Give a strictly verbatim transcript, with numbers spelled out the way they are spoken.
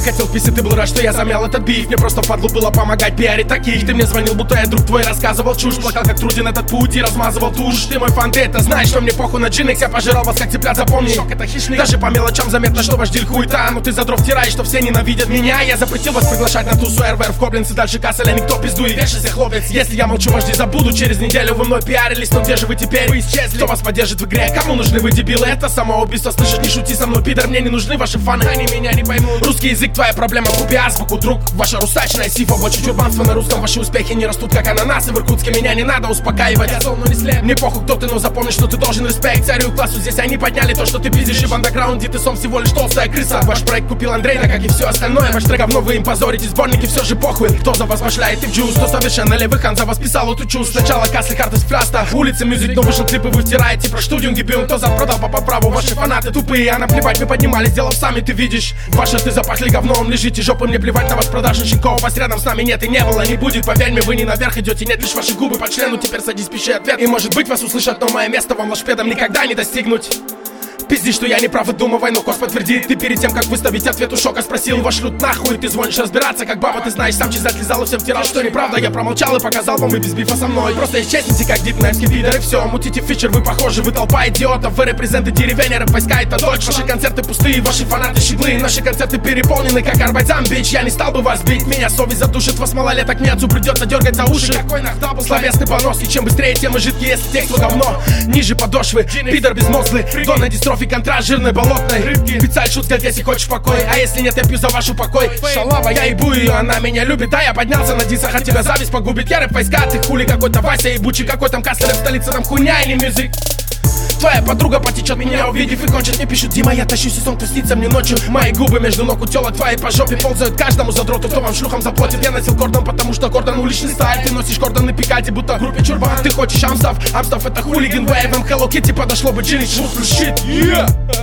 хотел писать, ты был рад, что я замял этот биф. Мне просто впадлу было помогать пиарить таких. Ты мне звонил, будто я друг твой, рассказывал чушь. Плакал, как труден этот путь и размазывал тушь. Ты мой фан, ты это знаешь, что мне похуй на джинах. Я пожирал вас, как цыплят, запомни. Шок это хищник. Даже по мелочам заметно, что ваш диль хуета. Но ты за дров тираешь, что все ненавидят меня. Я запретил вас приглашать на тусу эр вэ эр в Кобленце. Дальше касселя никто пиздует, вешайся, хлопец. Если я молчу, вожди забуду. Через неделю вы мной пиарились, но где же вы теперь? Вы исчезли. Кто вас поддержит в игре? Кому нужны вы, дебилы? Это самоубийство, слышишь, не шути со мной, пидор. Мне не нужны ваши фаны, они меня не поймут. Русский язык, твоя проблема, купи азбуку, друг. Ваша русачная сифа, больше чурбанства на русском. Ваши успехи не растут, как ананасы в Иркутске. Меня не надо успокаивать, я зол, но не слеп. Мне похуй, кто ты, но запомни, что ты должен респект. Царю классу здесь они подняли то, что ты пиздишь. И в андеграунде ты сам всего лишь толстая крыса. Ваш проект купил Андрей, да как и все остальное. Ваш трек говно, вы им позорите, сборники все же похуй. Кто за вас башляет и в джуз, кто совершенно левый хан за вас писал эту чушь. Сначала кассы, карты с фляста, улицы, мюзик, но вышел клипы, вы втираете про студию гибил. Кто запродал по праву, ваши фанаты тупые, а наплевать вы поднимали, сделав сами, ты видишь. Ваши ты запахли говном, лежите жопы, мне плевать на ваш продажничников. Вас рядом с нами нет и не было, не будет, поверь мне, вы не наверх идете, нет лишь ваши губы по члену. Теперь садись, пиши ответ, и может быть вас услышат, но мое место вам лошпедом никогда не достигнуть. Пизди, что я не прав, и думай, но кос подтвердит. Ты перед тем, как выставить ответ у шока спросил. Его шлют нахуй, ты звонишь разбираться, как баба. Ты знаешь, сам чизать лизал и всем втирал, что неправда. Я промолчал и показал вам, вы без бифа со мной. Просто исчезните, как дипнайпский пидор, и все. Мутите фичер, вы похожи, вы толпа идиотов. Вы репрезенты деревень, рэп войска, это дочь. Ваши концерты пустые, ваши фанаты щеглы. Наши концерты переполнены, как Арбайзам, бич. Я не стал бы вас бить, меня совесть задушит. Вас малолеток мне отцу придется дергать за уши. Какой нахдабл, словесный понос. И чем быстрее, тем и жидкий, если текст вы говно. Ниже подошвы, пидор безмозглый. Дона дистрофи, контраст, жирный болотной рыбки. Специаль шутка, если хочешь покой. А если нет, я пью за вашу покой. Шалава, я ебу ее, она меня любит. А я поднялся на дисах, а тебя зависть погубит. Я рэп войска, ты хули какой-то Вася ебучий. Какой там кастер в столице, там хуйня или мюзик. Твоя подруга потечет меня, увидев и кончит. Мне пишут: Дима, я тащусь, и сон снится мне ночью. Мои губы между ног у тёлок твоей по жопе ползают каждому задроту, кто вам шлюхам заплатит. Я носил кордон, потому что кордон уличный стиль. Ты носишь кордон на пикате, будто в группе чурбан. Ты хочешь амстав, амстав это хулиган вейв. Hello Kitty подошло бы джинни, shit, yeah.